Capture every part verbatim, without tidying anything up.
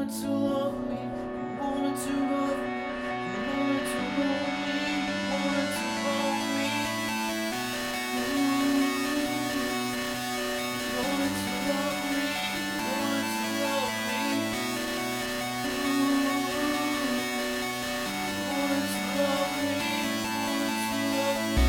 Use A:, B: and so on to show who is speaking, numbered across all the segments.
A: wanted to love me, you wanted to love me, you wanted to hold me, you wanted to hold me. Ooh, you wanted to love me, you wanted to love me. Ooh, you wanted to love me, you wanted to love me.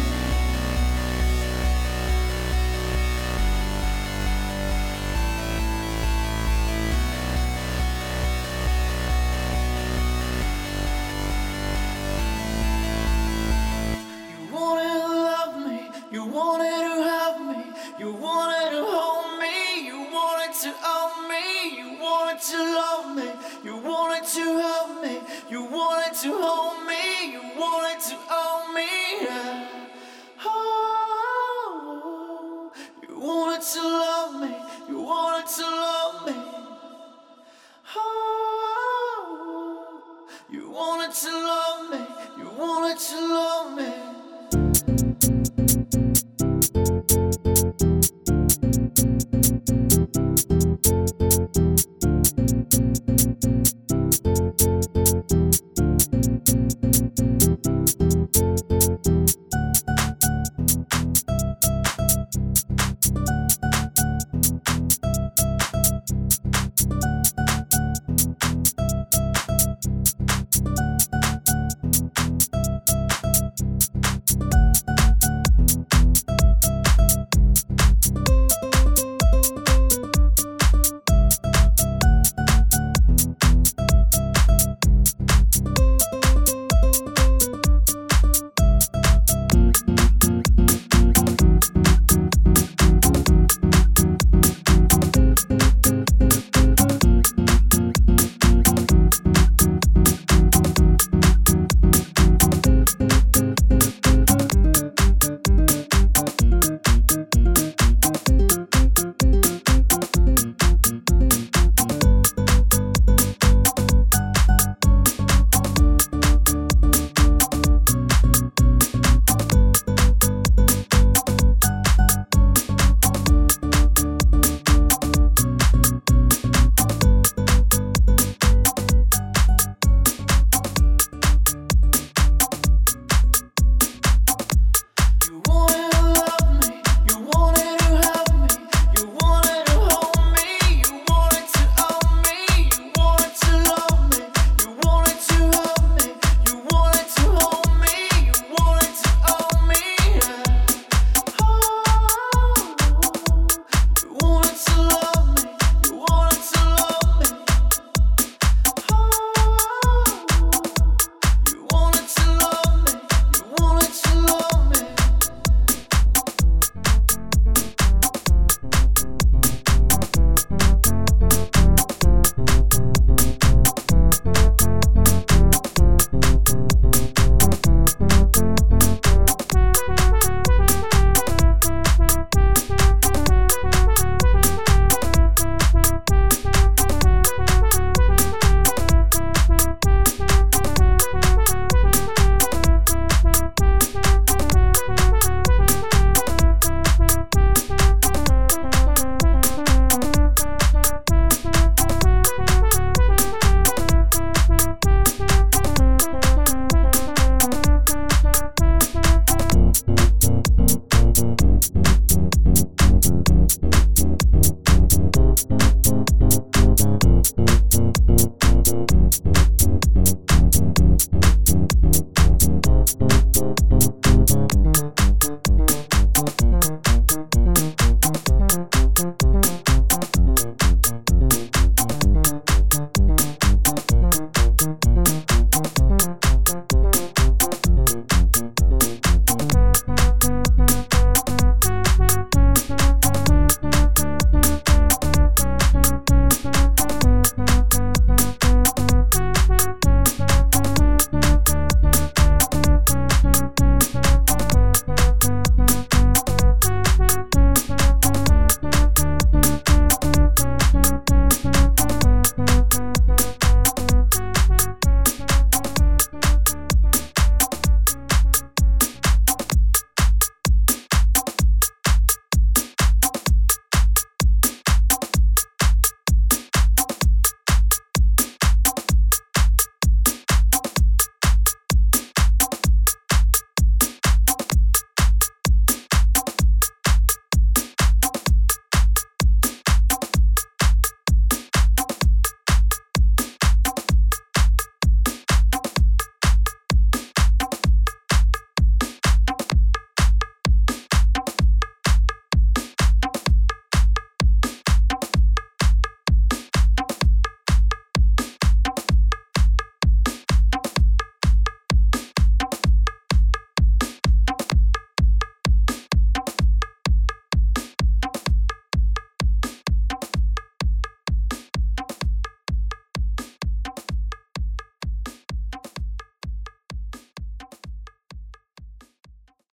A: You wanted to love me, you wanted to have me, you wanted to hold me, you wanted to own me, you wanted to love me, you wanted to have me, you wanted to hold me, you wanted to own me. Yeah. Oh, you wanted to love me, you wanted to love me.